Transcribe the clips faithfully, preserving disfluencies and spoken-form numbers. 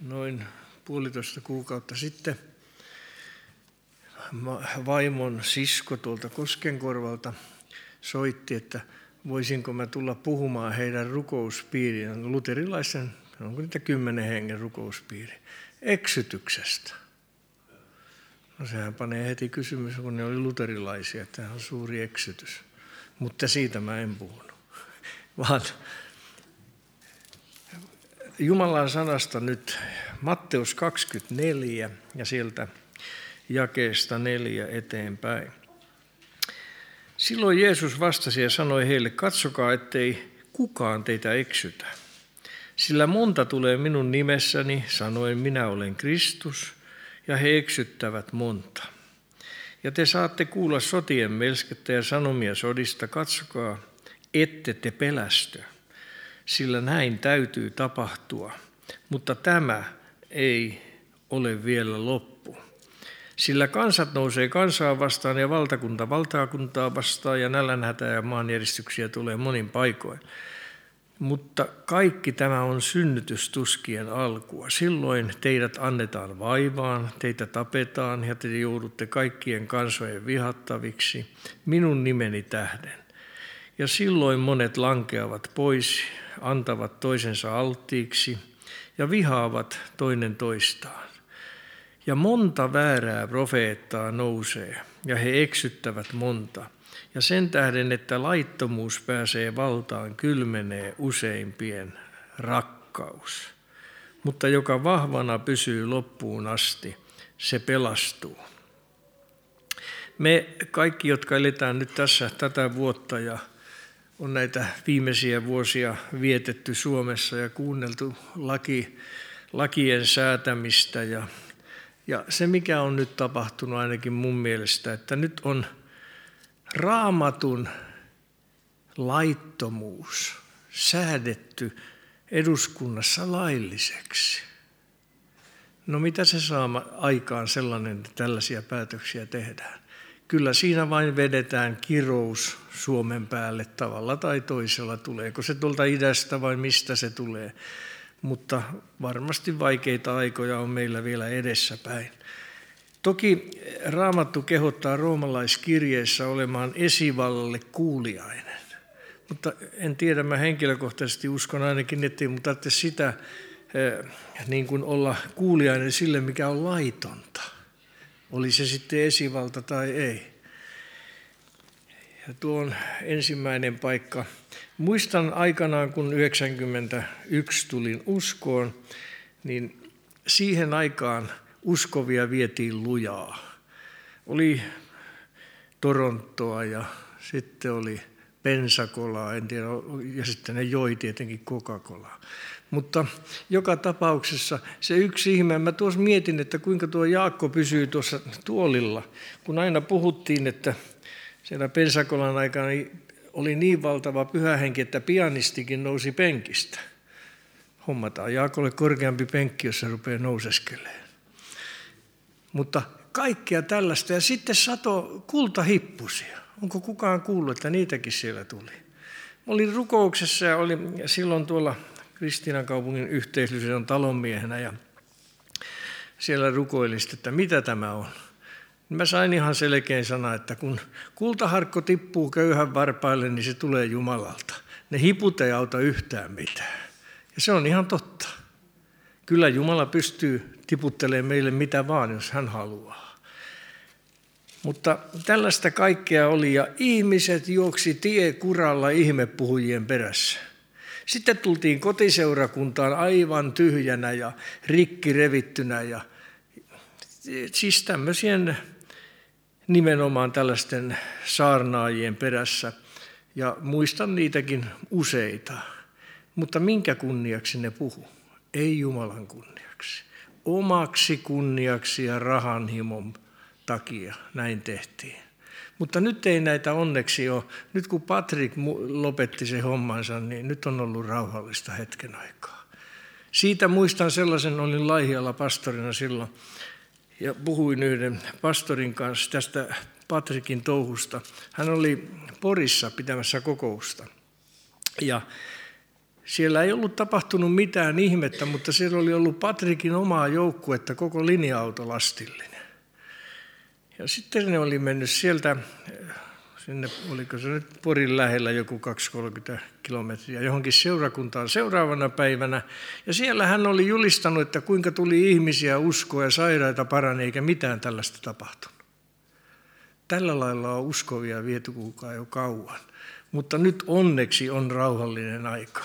noin puolitoista kuukautta sitten vaimon sisko tuolta Koskenkorvalta soitti, että voisinko mä tulla puhumaan heidän rukouspiiriin, luterilaisen, onko niitä kymmenen hengen rukouspiiri, eksytyksestä. No sehän panee heti kysymys, kun ne oli luterilaisia, että tämä on suuri eksytys. Mutta siitä mä en puhunut, vaan Jumalan sanasta nyt Matteus kaksikymmentäneljä ja sieltä jakeesta neljä eteenpäin. Silloin Jeesus vastasi ja sanoi heille, katsokaa, ettei kukaan teitä eksytä. Sillä monta tulee minun nimessäni, sanoen minä olen Kristus, ja he eksyttävät monta. Ja te saatte kuulla sotien melskettä ja sanomia sodista, katsokaa, ette te pelästy. Sillä näin täytyy tapahtua, mutta tämä ei ole vielä loppu. Sillä kansat nousee kansaa vastaan ja valtakunta valtakuntaa vastaan ja nälänhätä ja maanjäristyksiä tulee monin paikoin. Mutta kaikki tämä on synnytystuskien alkua. Silloin teidät annetaan vaivaan, teitä tapetaan ja te joudutte kaikkien kansojen vihattaviksi minun nimeni tähden. Ja silloin monet lankeavat pois, antavat toisensa alttiiksi ja vihaavat toinen toistaan. Ja monta väärää profeettaa nousee, ja he eksyttävät monta. Ja sen tähden, että laittomuus pääsee valtaan, kylmenee useimpien rakkaus. Mutta joka vahvana pysyy loppuun asti, se pelastuu. Me kaikki, jotka eletään nyt tässä tätä vuotta ja on näitä viimeisiä vuosia vietetty Suomessa ja kuunneltu laki, lakien säätämistä ja Ja se, mikä on nyt tapahtunut ainakin mun mielestä, että nyt on Raamatun laittomuus säädetty eduskunnassa lailliseksi. No mitä se saa aikaan sellainen, että tällaisia päätöksiä tehdään? Kyllä siinä vain vedetään kirous Suomen päälle tavalla tai toisella. Tuleeko se tuolta idästä vai mistä se tulee? Mutta varmasti vaikeita aikoja on meillä vielä edessäpäin. Toki Raamattu kehottaa roomalaiskirjeessä olemaan esivallalle kuuliainen. Mutta en tiedä, mä henkilökohtaisesti uskon ainakin, että ei mun tarvitse sitä niin kuin olla kuuliainen sille, mikä on laitonta. Oli se sitten esivalta tai ei. Ja tuo on ensimmäinen paikka. Muistan aikanaan, kun yhdeksänkymmentäyksi tulin uskoon, niin siihen aikaan uskovia vietiin lujaa. Oli Torontoa ja sitten oli Pensacolaa, en tiedä, ja sitten ne joi tietenkin Coca-Colaa. Mutta joka tapauksessa se yksi ihme, mä tuossa mietin, että kuinka tuo Jaakko pysyy tuossa tuolilla, kun aina puhuttiin, että siellä Pensacolan aikana oli niin valtava pyhähenki, että pianistikin nousi penkistä. Hommataan Jaakolle korkeampi penkki, jos se rupeaa nouseskelemaan. Mutta kaikkea tällaista. Ja sitten sato kultahippusia. Onko kukaan kuullut, että niitäkin siellä tuli? Mä olin rukouksessa ja olin silloin tuolla Kristiinankaupungin yhteisöllisön talonmiehenä ja siellä rukoilin, että mitä tämä on. Mä sain ihan selkeän sana, että kun kultaharkko tippuu köyhän varpaille, niin se tulee Jumalalta. Ne hiput ei auta yhtään mitään. Ja se on ihan totta. Kyllä Jumala pystyy tiputtelemaan meille mitä vaan, jos hän haluaa. Mutta tällaista kaikkea oli ja ihmiset juoksi tiekuralla ihmepuhujien perässä. Sitten tultiin kotiseurakuntaan aivan tyhjänä ja rikki revittynä ja siis tämmöisien nimenomaan tällaisten saarnaajien perässä, ja muistan niitäkin useita. Mutta minkä kunniaksi ne puhu? Ei Jumalan kunniaksi. Omaksi kunniaksi ja rahanhimon takia näin tehtiin. Mutta nyt ei näitä onneksi ole. Nyt kun Patrik lopetti se hommansa, niin nyt on ollut rauhallista hetken aikaa. Siitä muistan sellaisen, olin Laihialla pastorina silloin, ja puhuin yhden pastorin kanssa tästä Patrikin touhusta. Hän oli Porissa pitämässä kokousta. Ja Siellä ei ollut tapahtunut mitään ihmettä, mutta siellä oli ollut Patrikin omaa joukkuetta, koko linja-autolastillinen. Ja sitten ne oli mennyt sieltä, sinne, oliko se nyt Porin lähellä joku kaksikymmentä kolmekymmentä kilometriä, johonkin seurakuntaan seuraavana päivänä. Ja siellä hän oli julistanut, että kuinka tuli ihmisiä uskoa ja sairaita parani, eikä mitään tällaista tapahtunut. Tällä lailla on uskovia viety kuulkaa jo kauan, mutta nyt onneksi on rauhallinen aika.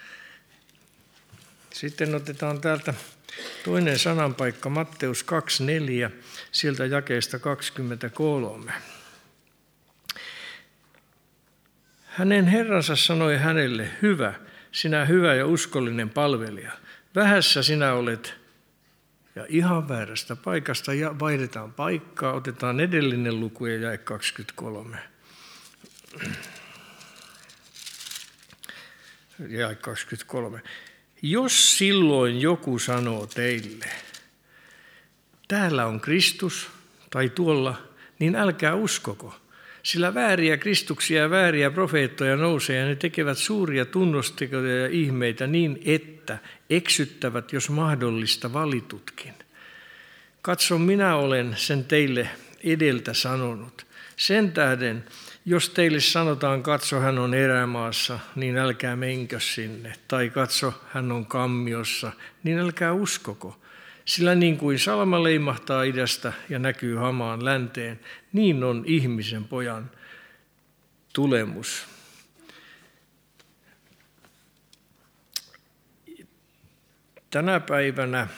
Sitten otetaan täältä toinen sananpaikka, Matteus kaksi neljä, sieltä jakeesta kaksikymmentäkolme. Hänen herransa sanoi hänelle, hyvä, sinä hyvä ja uskollinen palvelija. Vähässä sinä olet, ja ihan väärästä paikasta, ja vaihdetaan paikkaa, otetaan edellinen luku ja jae kaksikymmentäkolme. Jae kaksikymmentäkolme. Jos silloin joku sanoo teille, täällä on Kristus tai tuolla, niin älkää uskoko. Sillä vääriä kristuksia ja vääriä profeettoja nousee ja ne tekevät suuria tunnustekoja ja ihmeitä niin, että eksyttävät, jos mahdollista, valitutkin. Katso, minä olen sen teille edeltä sanonut. Sen tähden, jos teille sanotaan, katso, hän on erämaassa, niin älkää menkö sinne. Tai katso, hän on kammiossa, niin älkää uskoko. Sillä niin kuin salama leimahtaa idästä ja näkyy hamaan länteen, niin on ihmisen pojan tulemus. Tänä päivänä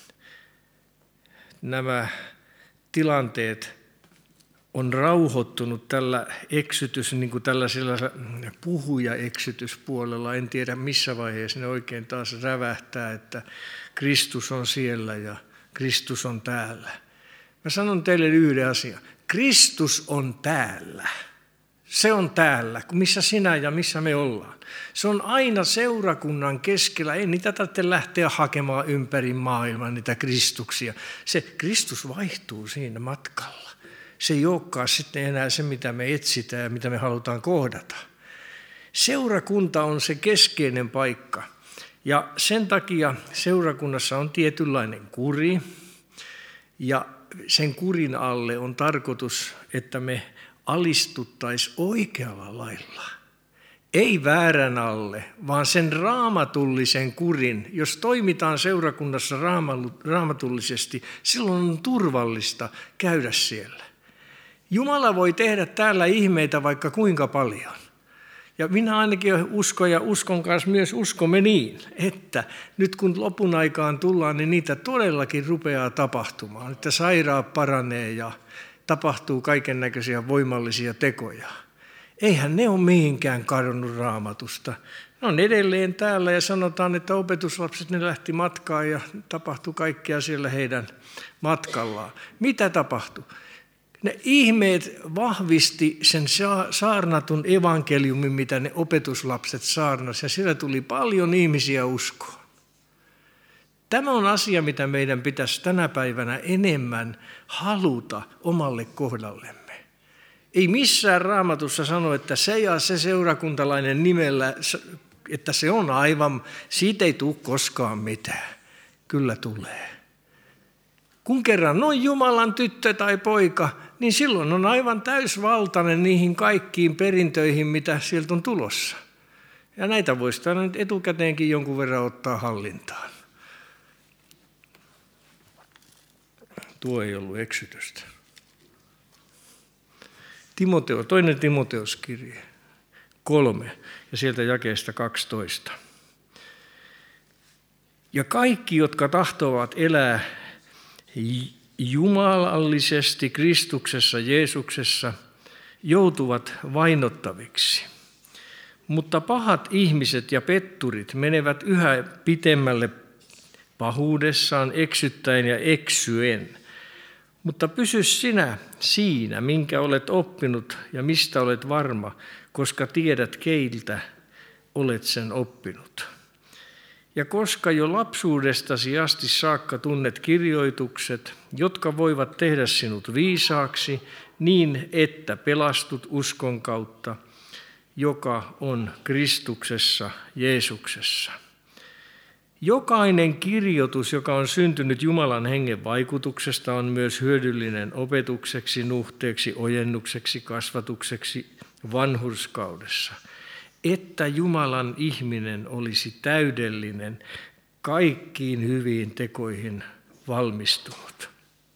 nämä tilanteet on rauhoittunut tällä eksytys, niin kuin tällaisella puhuja-eksytyspuolella. En tiedä missä vaiheessa ne oikein taas rävähtää, että Kristus on siellä ja Kristus on täällä. Mä sanon teille yhden asian. Kristus on täällä. Se on täällä, missä sinä ja missä me ollaan. Se on aina seurakunnan keskellä. Ei niitä tarvitse lähteä hakemaan ympäri maailman, niitä Kristuksia. Se Kristus vaihtuu siinä matkalla. Se ei olekaan sitten enää se, mitä me etsitään ja mitä me halutaan kohdata. Seurakunta on se keskeinen paikka. Ja sen takia seurakunnassa on tietynlainen kuri. Ja sen kurin alle on tarkoitus, että me alistuttaisiin oikealla lailla. Ei väärän alle, vaan sen raamatullisen kurin. Jos toimitaan seurakunnassa raamatullisesti, silloin on turvallista käydä siellä. Jumala voi tehdä täällä ihmeitä vaikka kuinka paljon. Ja minä ainakin uskon ja uskon kanssa myös uskomme niin, että nyt kun lopun aikaan tullaan, niin niitä todellakin rupeaa tapahtumaan. Että sairaat paranee ja tapahtuu kaiken näköisiä voimallisia tekoja. Eihän ne ole mihinkään kadonnut Raamatusta. Ne on edelleen täällä ja sanotaan, että opetuslapset ne lähti matkaan ja tapahtui kaikkea siellä heidän matkallaan. Mitä tapahtui? Ne ihmeet vahvisti sen saarnatun evankeliumin, mitä ne opetuslapset saarnasivat, ja siellä tuli paljon ihmisiä uskoon. Tämä on asia, mitä meidän pitäisi tänä päivänä enemmän haluta omalle kohdallemme. Ei missään Raamatussa sano, että se ja se seurakuntalainen nimellä, että se on aivan, siitä ei tule koskaan mitään. Kyllä tulee. Kun kerran on Jumalan tyttö tai poika, niin silloin on aivan täysvaltainen niihin kaikkiin perintöihin, mitä sieltä on tulossa. Ja näitä voisi aina nyt etukäteenkin jonkun verran ottaa hallintaan. Tuo ei ollut eksytystä. Timoteo, toinen Timoteoskirje, kolme, ja sieltä jakeesta kaksitoista. Ja kaikki, jotka tahtovat elää jumalallisesti Kristuksessa Jeesuksessa, joutuvat vainottaviksi. Mutta pahat ihmiset ja petturit menevät yhä pitemmälle pahuudessaan, eksyttäen ja eksyen. Mutta pysy sinä siinä, minkä olet oppinut ja mistä olet varma, koska tiedät, keiltä olet sen oppinut. Ja koska jo lapsuudestasi asti saakka tunnet kirjoitukset, jotka voivat tehdä sinut viisaaksi, niin että pelastut uskon kautta, joka on Kristuksessa, Jeesuksessa. Jokainen kirjoitus, joka on syntynyt Jumalan hengen vaikutuksesta, on myös hyödyllinen opetukseksi, nuhteeksi, ojennukseksi, kasvatukseksi vanhurskaudessa, että Jumalan ihminen olisi täydellinen, kaikkiin hyviin tekoihin valmistunut.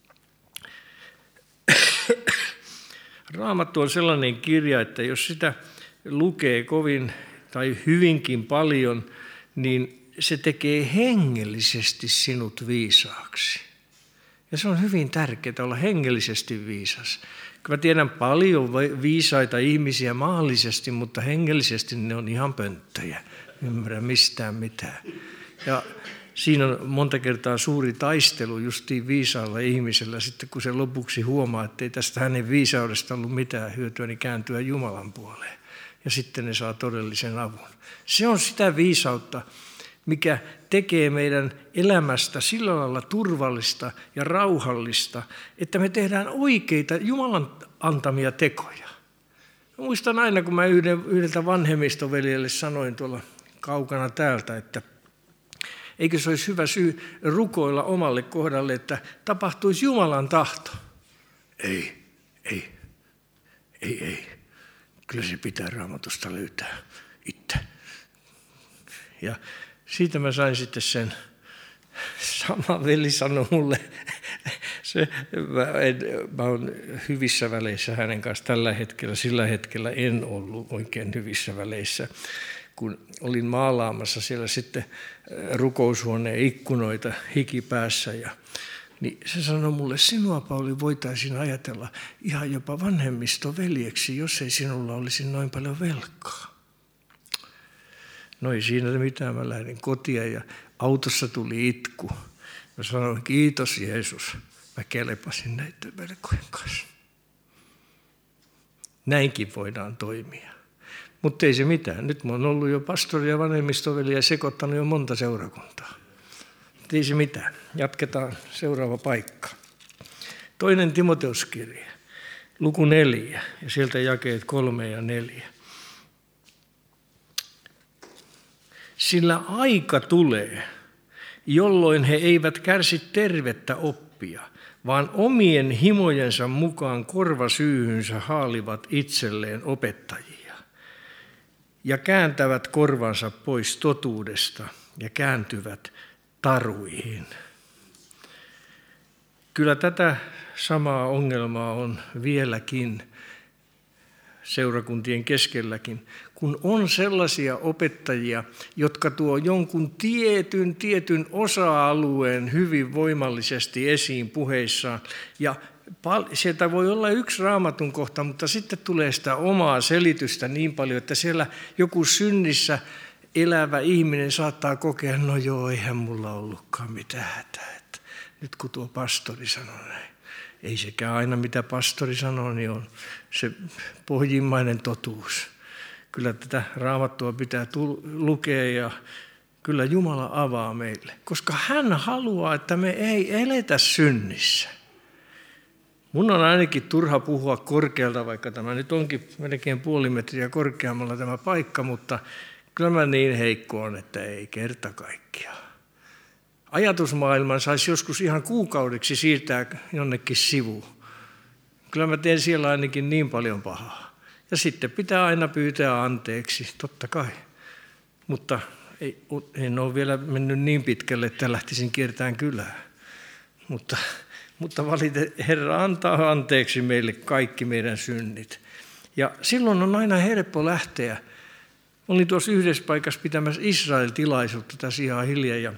Raamattu on sellainen kirja, että jos sitä lukee kovin tai hyvinkin paljon, niin se tekee hengellisesti sinut viisaaksi. Ja se on hyvin tärkeää olla hengellisesti viisas. Mä tiedän paljon viisaita ihmisiä maallisesti, mutta hengellisesti ne on ihan pönttöjä. Ymmärrä mistään mitään. Ja siinä on monta kertaa suuri taistelu justiin viisaalla ihmisellä. Sitten kun se lopuksi huomaa, että ei tästä hänen viisaudesta ollut mitään hyötyä, niin kääntyä Jumalan puoleen. Ja sitten ne saa todellisen avun. Se on sitä viisautta, mikä tekee meidän elämästä sillä lailla turvallista ja rauhallista, että me tehdään oikeita Jumalan antamia tekoja. Mä muistan aina, kun mä yhden, yhdeltä vanhemmistoveljelle sanoin tuolla kaukana täältä, että eikö se olisi hyvä syy rukoilla omalle kohdalle, että tapahtuisi Jumalan tahto. Ei, ei, ei, ei. Kyllä se pitää Raamatusta löytää itse. Ja siitä mä sain sitten sen, sama veli sanoi mulle, se, mä, en, mä olen hyvissä väleissä hänen kanssa tällä hetkellä, sillä hetkellä en ollut oikein hyvissä väleissä, kun olin maalaamassa siellä sitten rukoushuoneen ikkunoita hikipäässä ja niin se sanoi mulle, sinua Pauli voitaisiin ajatella ihan jopa vanhemmistoveljeksi, jos ei sinulla olisi noin paljon velkaa. No ei siinä mitään, mä lähdin kotiin ja autossa tuli itku. Mä sanoin, kiitos Jeesus, mä kelpasin näiden velkojen kanssa. Näinkin voidaan toimia. Mutta ei se mitään. Nyt mä oon ollut jo pastori ja vanhemmistoveli ja sekoittanut jo monta seurakuntaa. Mutta ei se mitään. Jatketaan seuraava paikka. Toinen Timoteuskirja, luku neljä ja sieltä jakeet kolme ja neljä. Sillä aika tulee, jolloin he eivät kärsi tervettä oppia, vaan omien himojensa mukaan korvasyyhynsä haalivat itselleen opettajia ja kääntävät korvansa pois totuudesta ja kääntyvät taruihin. Kyllä tätä samaa ongelmaa on vieläkin seurakuntien keskelläkin, kun on sellaisia opettajia, jotka tuo jonkun tietyn, tietyn osa-alueen hyvin voimallisesti esiin puheissaan. Ja sieltä voi olla yksi raamatun kohta, mutta sitten tulee sitä omaa selitystä niin paljon, että siellä joku synnissä elävä ihminen saattaa kokea, no joo, eihän mulla ollutkaan mitään hätää. Että nyt kun tuo pastori sanoi näin. Ei sekään aina, mitä pastori sanoo, niin on se pohjimmainen totuus. Kyllä tätä raamattua pitää lukea ja kyllä Jumala avaa meille, koska hän haluaa, että me ei eletä synnissä. Mun on ainakin turha puhua korkealta, vaikka tämä nyt onkin melkein puoli metriä korkeammalla tämä paikka, mutta kyllä mä niin heikko on, että ei kerta kaikkiaan. Ajatusmaailman saisi joskus ihan kuukaudeksi siirtää jonnekin sivuun. Kyllä mä teen siellä ainakin niin paljon pahaa. Ja sitten pitää aina pyytää anteeksi, totta kai. Mutta ei, en ole vielä mennyt niin pitkälle, että lähtisin kiertämään kylää. Mutta, mutta valite, Herra antaa anteeksi meille kaikki meidän synnit. Ja silloin on aina helppo lähteä. Olin tuossa yhdessä paikassa pitämässä Israel-tilaisuutta tässä ihan hiljaa ja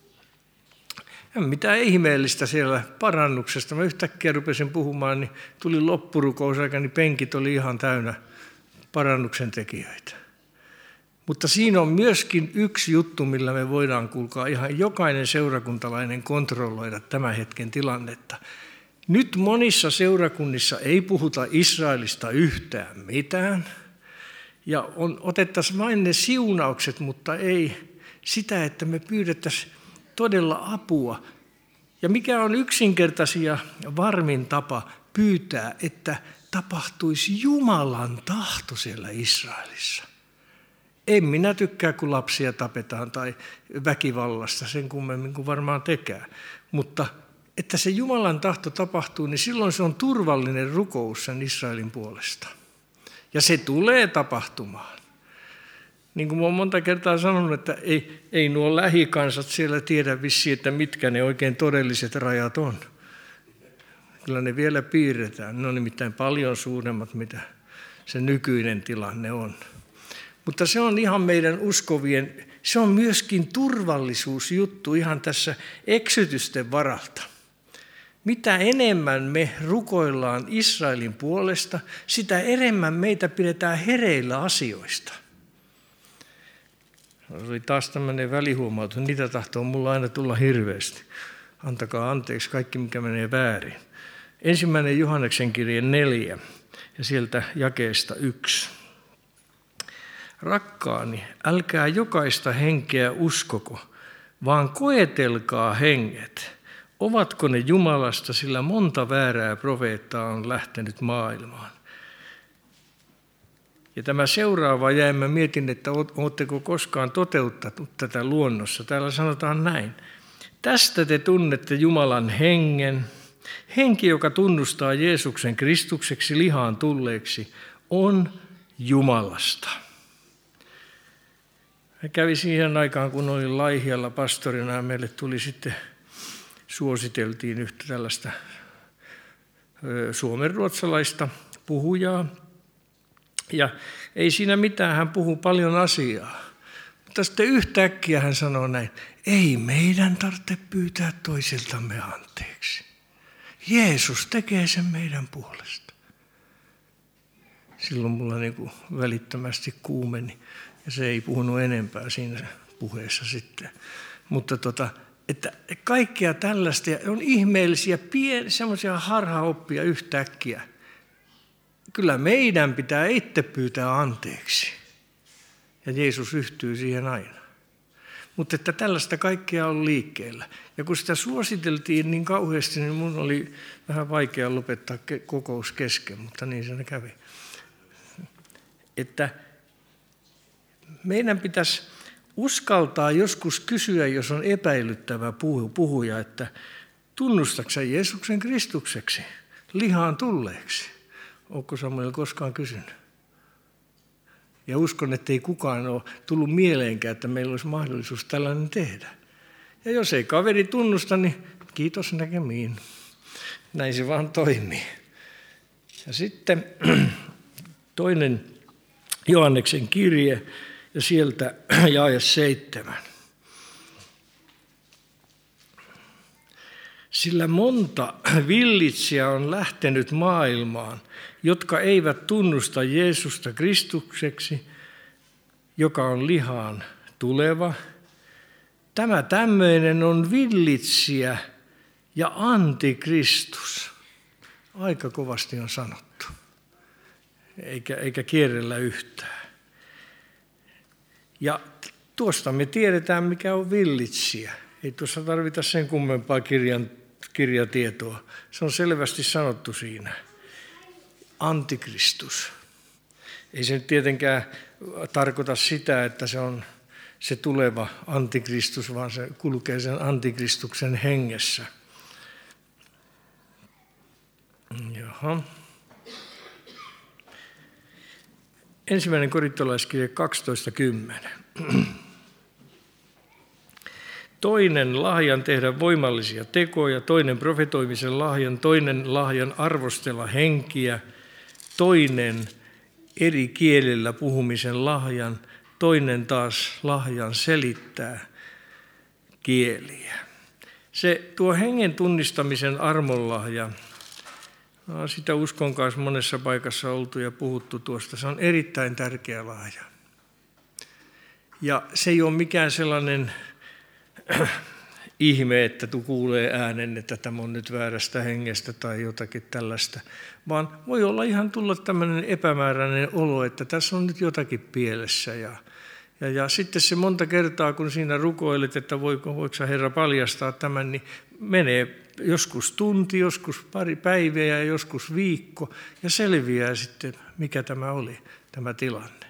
en mitään ihmeellistä siellä parannuksesta. Mä yhtäkkiä rupesin puhumaan, niin tuli loppurukousaika, niin penkit oli ihan täynnä parannuksen tekijöitä. Mutta siinä on myöskin yksi juttu, millä me voidaan kuulkaa ihan jokainen seurakuntalainen kontrolloida tämän hetken tilannetta. Nyt monissa seurakunnissa ei puhuta Israelista yhtään mitään. Ja on, otettaisiin vain ne siunaukset, mutta ei sitä, että me pyydettäisiin todella apua. Ja mikä on yksinkertaisia varmin tapa pyytää, että tapahtuisi Jumalan tahto siellä Israelissa. En minä tykkää, kun lapsia tapetaan tai väkivallasta sen kummemmin kuin varmaan tekee. Mutta että se Jumalan tahto tapahtuu, niin silloin se on turvallinen rukous sen Israelin puolesta. Ja se tulee tapahtumaan. Niin kuin olen monta kertaa sanonut, että ei, ei nuo lähikansat siellä tiedä vissiin, että mitkä ne oikein todelliset rajat on. Kyllä ne vielä piirretään. Ne on nimittäin paljon suuremmat, mitä se nykyinen tilanne on. Mutta se on ihan meidän uskovien, se on myöskin turvallisuusjuttu ihan tässä eksytysten varalta. Mitä enemmän me rukoillaan Israelin puolesta, sitä enemmän meitä pidetään hereillä asioista. Se oli taas tämmöinen välihuomautus, niitä tahtoo mulla aina tulla hirveästi. Antakaa anteeksi kaikki, mikä menee väärin. Ensimmäinen Johanneksen kirje neljä ja sieltä jakeesta yksi. Rakkaani, älkää jokaista henkeä uskoko, vaan koetelkaa henget. Ovatko ne Jumalasta, sillä monta väärää profeettaa on lähtenyt maailmaan. Ja tämä seuraava jäi, mä mietin, että oletteko koskaan toteuttanut tätä luonnossa. Täällä sanotaan näin. Tästä te tunnette Jumalan hengen. Henki, joka tunnustaa Jeesuksen Kristukseksi lihaan tulleeksi, on Jumalasta. Mä kävin siihen aikaan, kun olin Laihialla pastorina, ja meille tuli sitten, suositeltiin yhtä tällaista suomenruotsalaista puhujaa. Ja ei siinä mitään, hän puhuu paljon asiaa. Mutta sitten yhtäkkiä hän sanoo näin, ei meidän tarvitse pyytää toisiltamme anteeksi. Jeesus tekee sen meidän puolesta. Silloin mulla niin kuin välittömästi kuumeni ja se ei puhunut enempää siinä puheessa sitten. Mutta tota, että kaikkea tällaista on ihmeellisiä, pieniä, semmoisia harhaoppia yhtäkkiä. Kyllä meidän pitää itse pyytää anteeksi. Ja Jeesus yhtyy siihen aina. Mutta että tällaista kaikkea on liikkeellä. Ja kun sitä suositeltiin niin kauheasti, niin mun oli vähän vaikea lopettaa kokous kesken, mutta niin se kävi. Että meidän pitäisi uskaltaa joskus kysyä, jos on epäilyttävä puhuja, että tunnustatko sä Jeesuksen Kristukseksi, lihaan tulleeksi? Oletko Samuel koskaan kysynyt? Ja uskon, että ei kukaan ole tullut mieleenkään, että meillä olisi mahdollisuus tällainen tehdä. Ja jos ei kaveri tunnusta, niin kiitos näkemiin. Näin se vaan toimii. Ja sitten toinen Johanneksen kirje ja sieltä jae seitsemän. Sillä monta villitsijää on lähtenyt maailmaan, jotka eivät tunnusta Jeesusta Kristukseksi, joka on lihaan tuleva. Tämä tämmöinen on villitsijä ja antikristus. Aika kovasti on sanottu, eikä, eikä kierrellä yhtään. Ja tuosta me tiedetään, mikä on villitsijä. Ei tuossa tarvita sen kummempaa kirjan, kirjatietoa. Se on selvästi sanottu siinä. Antikristus. Ei se nyt tietenkään tarkoita sitä, että se on se tuleva antikristus, vaan se kulkee sen antikristuksen hengessä. Jaha. Ensimmäinen korintolaiskirje kaksitoista kymmenen. Toinen lahjan tehdä voimallisia tekoja, toinen profetoimisen lahjan, toinen lahjan arvostella henkiä, toinen eri kielillä puhumisen lahjan, toinen taas lahjan selittää kieliä. Se tuo hengen tunnistamisen armonlahja, no, sitä uskon kanssa monessa paikassa oltu ja puhuttu tuosta, se on erittäin tärkeä lahja. Ja se ei ole mikään sellainen ihme, että tu kuulee äänen, että tämä on nyt väärästä hengestä tai jotakin tällaista, vaan voi olla ihan tulla tämmöinen epämääräinen olo, että tässä on nyt jotakin pielessä ja, Ja, ja sitten se monta kertaa, kun siinä rukoilet, että voiko, voiko sä Herra paljastaa tämän, niin menee joskus tunti, joskus pari päivää ja joskus viikko ja selviää sitten, mikä tämä oli, tämä tilanne.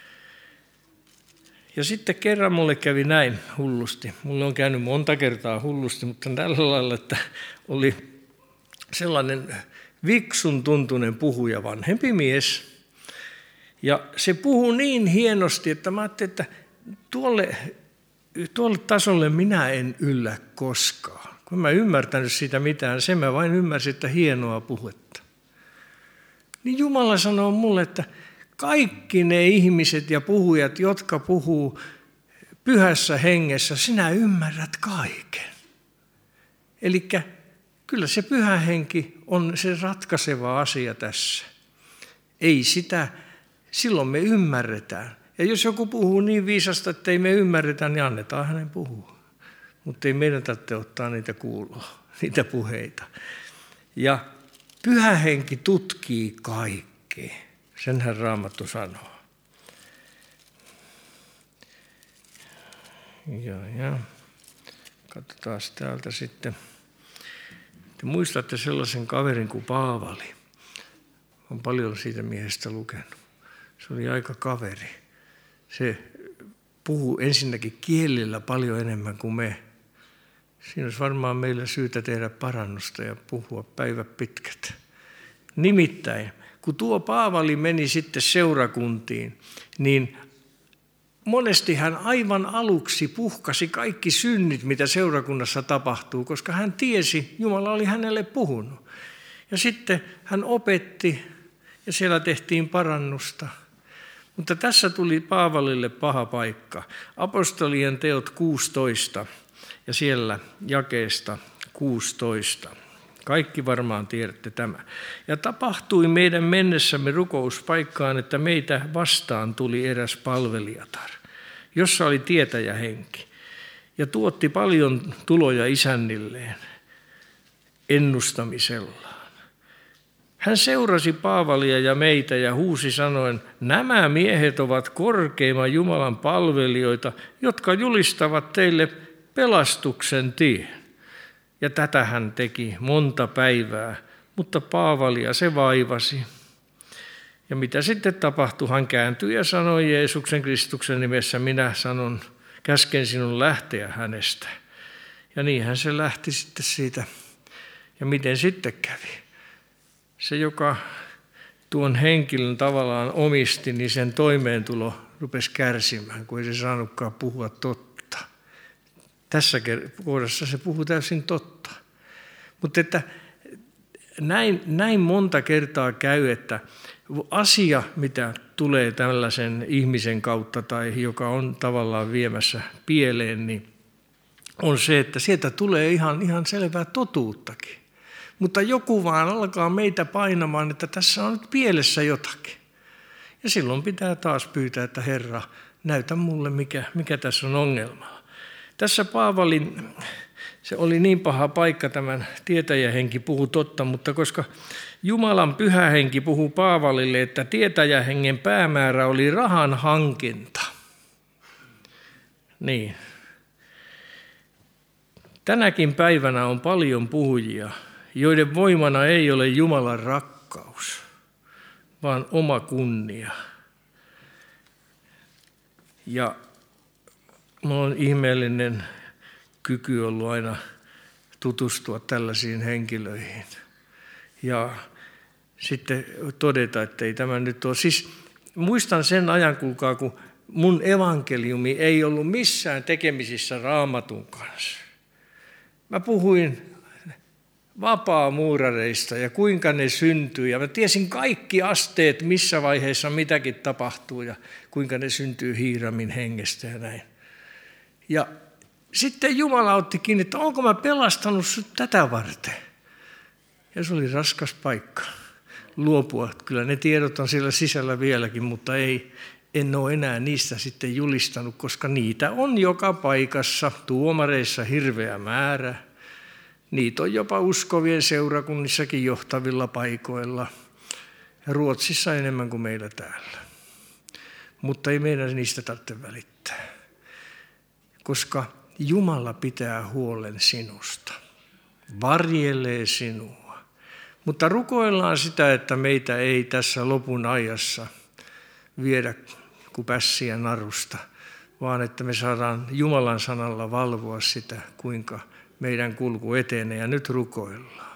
Ja sitten kerran mulle kävi näin hullusti. Mulle on käynyt monta kertaa hullusti, mutta tällä lailla, että oli sellainen viksun tuntunen puhuja, vanhempi mies. Ja se puhuu niin hienosti, että mä ajattelin, että tuolle, tuolle tasolle minä en yllä koskaan. Kun mä en ymmärtänyt siitä mitään, sen mä vain ymmärsin, että hienoa puhetta. Niin Jumala sanoo mulle, että kaikki ne ihmiset ja puhujat, jotka puhuu pyhässä hengessä, sinä ymmärrät kaiken. Eli kyllä se pyhä henki on se ratkaiseva asia tässä. Ei sitä, silloin me ymmärretään. Ja jos joku puhuu niin viisasta, että ei me ymmärretä, niin annetaan hänen puhua. Mutta ei meidän tarvitse ottaa niitä kuuloa, niitä puheita. Ja pyhä henki tutkii kaikkea. Senhän Raamattu sanoo. Ja, ja. Katsotaan täältä sitten. Te muistatte sellaisen kaverin kuin Paavali. Olen paljon siitä miehestä lukenut. Se oli aika kaveri. Se puhuu ensinnäkin kielillä paljon enemmän kuin me. Siinä olisi varmaan meillä syytä tehdä parannusta ja puhua päivät pitkät. Nimittäin, kun tuo Paavali meni sitten seurakuntiin, niin monesti hän aivan aluksi puhkasi kaikki synnit, mitä seurakunnassa tapahtuu, koska hän tiesi, Jumala oli hänelle puhunut. Ja sitten hän opetti ja siellä tehtiin parannusta. Mutta tässä tuli Paavalille paha paikka. Apostolien teot kuusitoista ja siellä jakeesta kuusitoista. Kaikki varmaan tiedätte tämä. Ja tapahtui meidän mennessämme rukouspaikkaan, että meitä vastaan tuli eräs palvelijatar, jossa oli tietäjähenki, ja tuotti paljon tuloja isännilleen ennustamisellaan. Hän seurasi Paavalia ja meitä ja huusi sanoen, nämä miehet ovat korkeimman Jumalan palvelijoita, jotka julistavat teille pelastuksen tien. Ja tätä hän teki monta päivää, mutta Paavalia se vaivasi. Ja mitä sitten tapahtui? Hän kääntyi ja sanoi Jeesuksen Kristuksen nimessä, minä sanon, käsken sinun lähteä hänestä. Ja niinhän se lähti sitten siitä. Ja miten sitten kävi? Se, joka tuon henkilön tavallaan omisti, niin sen toimeentulo rupesi kärsimään, kun ei se saanutkaan puhua totta. Tässä kohdassa se puhuu täysin totta. Mutta että näin, näin monta kertaa käy, että asia, mitä tulee tällaisen ihmisen kautta tai joka on tavallaan viemässä pieleen, niin on se, että sieltä tulee ihan, ihan selvää totuuttakin. Mutta joku vaan alkaa meitä painamaan, että tässä on nyt pielessä jotakin. Ja silloin pitää taas pyytää, että Herra, näytä mulle, mikä, mikä tässä on ongelma. Tässä Paavalin, se oli niin paha paikka, tämän tietäjähenki puhui totta, mutta koska Jumalan pyhä henki puhui Paavalille, että tietäjähengen päämäärä oli rahan hankinta. Niin. Tänäkin päivänä on paljon puhujia, joiden voimana ei ole Jumalan rakkaus, vaan oma kunnia. Ja minulla on ihmeellinen kyky ollut aina tutustua tällaisiin henkilöihin ja sitten todeta, että ei tämä nyt ole. Siis muistan sen ajan, kuulkaa, kun mun evankeliumi ei ollut missään tekemisissä Raamatun kanssa. Mä puhuin vapaamuurareista ja kuinka ne syntyy. Ja mä tiesin kaikki asteet, missä vaiheessa mitäkin tapahtuu ja kuinka ne syntyy Hiiramin hengestä ja näin. Ja sitten Jumala otti kiinni, että onko mä pelastanut sut tätä varten. Ja se oli raskas paikka luopua. Kyllä ne tiedot on siellä sisällä vieläkin, mutta ei, en ole enää niistä sitten julistanut, koska niitä on joka paikassa, tuomareissa hirveä määrä. Niitä on jopa uskovien seurakunnissakin johtavilla paikoilla. Ja Ruotsissa enemmän kuin meillä täällä. Mutta ei meidän niistä tarvitse välittää. riittää, koska Jumala pitää huolen sinusta, varjelee sinua. Mutta rukoillaan sitä, että meitä ei tässä lopun ajassa viedä kuin pässiä narusta, vaan että me saadaan Jumalan sanalla valvoa sitä, kuinka meidän kulku etenee, ja nyt rukoillaan.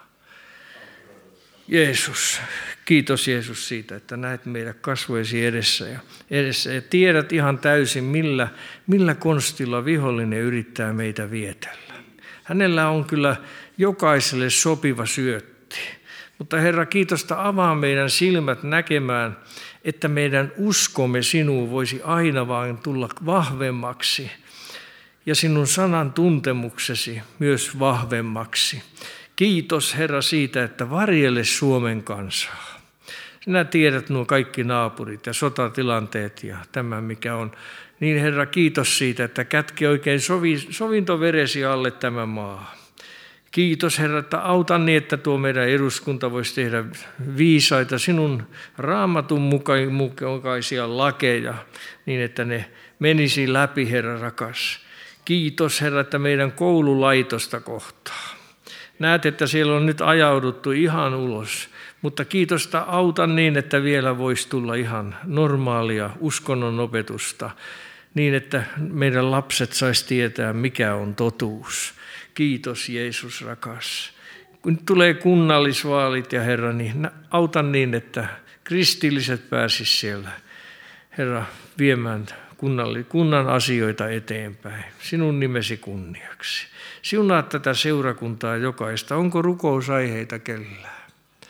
Jeesus, kiitos Jeesus siitä, että näet meidät kasvoisi edessä ja, edessä ja tiedät ihan täysin, millä, millä konstilla vihollinen yrittää meitä vietellä. Hänellä on kyllä jokaiselle sopiva syötti, mutta Herra, kiitosta avaa meidän silmät näkemään, että meidän uskomme sinuun voisi aina vain tulla vahvemmaksi ja sinun sanan tuntemuksesi myös vahvemmaksi. Kiitos Herra siitä, että varjele Suomen kansaa. Sinä tiedät nuo kaikki naapurit ja sotatilanteet ja tämä mikä on. Niin Herra, kiitos siitä, että kätke oikein sovi, sovintoveresi alle tämä maa. Kiitos Herra, että auta niin, että tuo meidän eduskunta voisi tehdä viisaita sinun raamatun mukaisia lakeja, niin että ne menisi läpi, Herra rakas. Kiitos Herra, että meidän koululaitosta kohtaa. Näet, että siellä on nyt ajauduttu ihan ulos, mutta kiitosta auta niin, että vielä voisi tulla ihan normaalia uskonnon opetusta, niin että meidän lapset saisi tietää, mikä on totuus. Kiitos Jeesus rakas. Kun tulee kunnallisvaalit ja Herra, niin auta niin, että kristilliset pääsisivät siellä, Herra, viemään kunnan asioita eteenpäin. Sinun nimesi kunniaksi. Siunaa tätä seurakuntaa jokaista. Onko rukousaiheita kellään?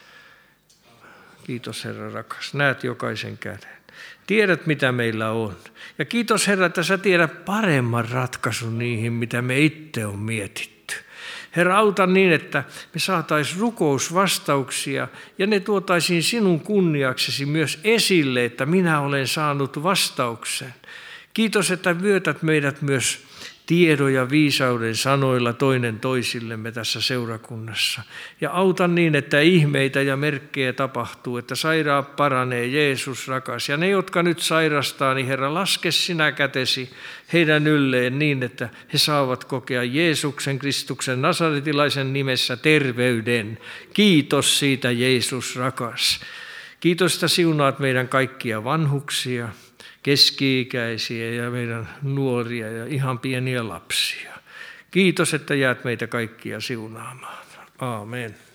Kiitos Herra rakas. Näet jokaisen käden. Tiedät mitä meillä on. Ja kiitos Herra, että sä tiedät paremman ratkaisun niihin, mitä me itse on mietitty. Herra, auta niin, että me saataisiin rukousvastauksia ja ne tuotaisiin sinun kunniaksesi myös esille, että minä olen saanut vastauksen. Kiitos, että vyötät meidät myös tiedon ja viisauden sanoilla toinen toisillemme tässä seurakunnassa. Ja auta niin, että ihmeitä ja merkkejä tapahtuu, että sairaat paranee, Jeesus rakas. Ja ne, jotka nyt sairastaa, niin Herra, laske sinä kätesi heidän ylleen niin, että he saavat kokea Jeesuksen Kristuksen nasaretilaisen nimessä terveyden. Kiitos siitä, Jeesus rakas. Kiitos, että siunaat meidän kaikkia vanhuksia, keski-ikäisiä ja meidän nuoria ja ihan pieniä lapsia. Kiitos, että jäät meitä kaikkia siunaamaan. Aamen.